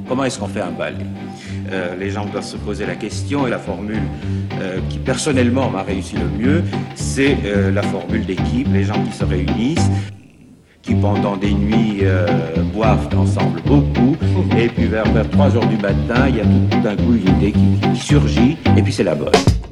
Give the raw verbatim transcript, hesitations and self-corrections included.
Comment est-ce qu'on fait un bal? euh, Les gens doivent se poser la question et la formule euh, qui personnellement m'a réussi le mieux, c'est euh, la formule d'équipe, les gens qui se réunissent, qui pendant des nuits euh, boivent ensemble beaucoup, et puis vers, vers trois heures du matin, il y a tout, tout d'un coup une idée qui, qui surgit, et puis c'est la bonne.